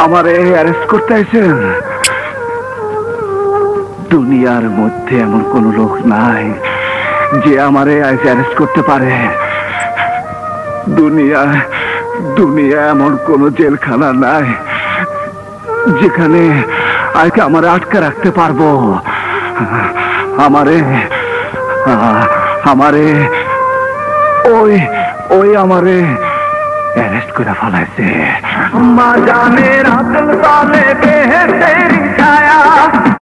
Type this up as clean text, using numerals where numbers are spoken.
আমারে অ্যারেস্ট করতে আইছেন? দুনিয়ার মধ্যে এমন কোন লোক নাই যে আমারে অ্যারেস্ট করতে পারে। দুনিয়া এমন কোন জেলখানা নাই যেখানে আমার আটকে রাখতে পারবো। আমারে ওই আমারে অ্যারেস্ট করে ফেলাইছে। মা জানে রাত সালে বেহেশতের ছায়া।